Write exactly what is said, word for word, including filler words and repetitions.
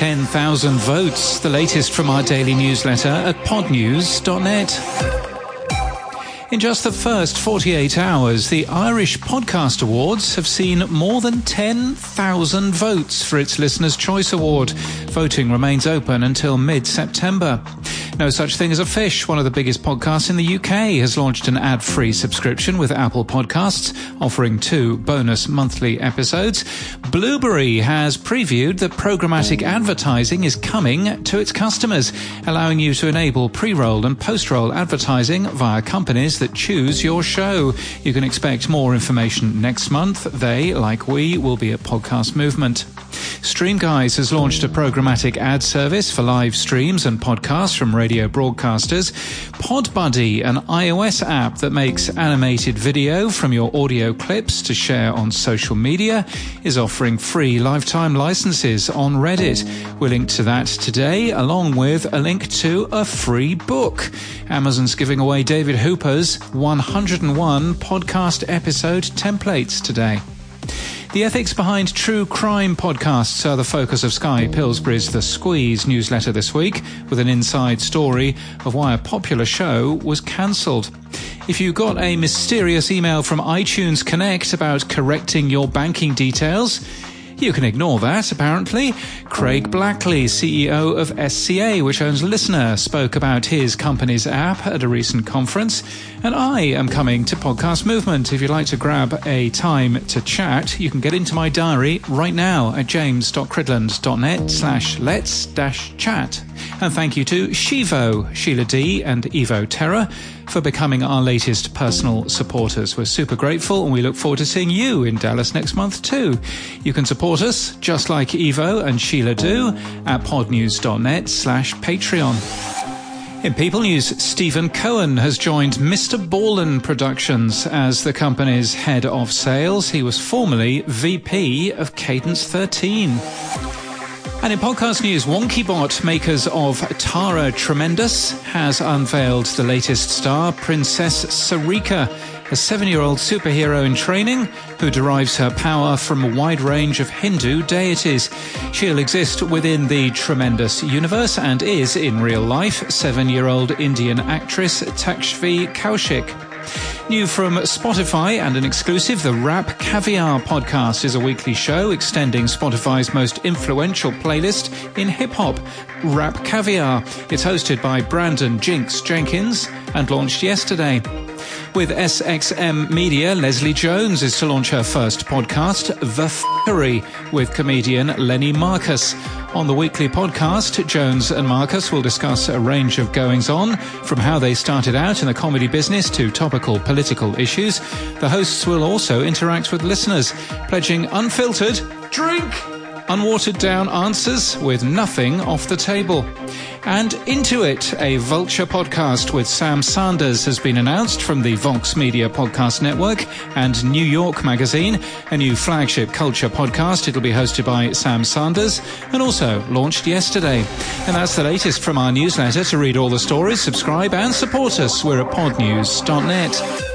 ten thousand votes. The latest from our daily newsletter at pod news dot net. In just the first forty-eight hours, the Irish Podcast Awards have seen more than ten thousand votes for its Listener's Choice Award. Voting remains open until mid-September. No Such Thing as a Fish, one of the biggest podcasts in the U K, has launched an ad-free subscription with Apple Podcasts, offering two bonus monthly episodes. Blueberry has previewed that programmatic advertising is coming to its customers, allowing you to enable pre-roll and post-roll advertising via companies that choose your show. You can expect more information next month. They, like we, will be at Podcast Movement. Streamguys has launched a programmatic ad service for live streams and podcasts from radio broadcasters. PodBuddy, an iOS app that makes animated video from your audio clips to share on social media, is offering free lifetime licenses on Reddit. We'll link to that today, along with a link to a free book. Amazon's giving away David Hooper's one hundred and one podcast episode templates today. The ethics behind true crime podcasts are the focus of Sky Pillsbury's The Squeeze newsletter this week, with an inside story of why a popular show was cancelled. If you got a mysterious email from iTunes Connect about correcting your banking details, you can ignore that, apparently. Craig Blackley, C E O of S C A, which owns Listener, spoke about his company's app at a recent conference. And I am coming to Podcast Movement. If you'd like to grab a time to chat, you can get into my diary right now at james.cridland.net slash let's dash chat. And thank you to Shivo, Sheila D and Evo Terra for becoming our latest personal supporters. We're super grateful and we look forward to seeing you in Dallas next month too. You can support us, just like Evo and Sheila do, at podnews.net slash Patreon. In People News, Stephen Cohen has joined Mister Borland Productions as the company's head of sales. He was formerly V P of Cadence thirteen. And in podcast news, WonkyBot, makers of Tara Tremendous, has unveiled the latest star, Princess Sarika, a seven-year-old superhero in training who derives her power from a wide range of Hindu deities. She'll exist within the Tremendous universe and is, in real life, seven-year-old Indian actress Takshvi Kaushik. New from Spotify and an exclusive, the Rap Caviar podcast is a weekly show extending Spotify's most influential playlist in hip-hop, Rap Caviar. It's hosted by Brandon Jinx Jenkins and launched yesterday. With S X M Media, Leslie Jones is to launch her first podcast, The F***ery, with comedian Lenny Marcus. On the weekly podcast, Jones and Marcus will discuss a range of goings-on, from how they started out in the comedy business to topical political issues. The hosts will also interact with listeners, pledging unfiltered, drink, unwatered-down answers with nothing off the table. And Into It, a Vulture podcast with Sam Sanders, has been announced from the Vox Media Podcast Network and New York Magazine, a new flagship culture podcast. It'll be hosted by Sam Sanders and also launched yesterday. And that's the latest from our newsletter. To read all the stories, subscribe and support us. We're at pod news dot net.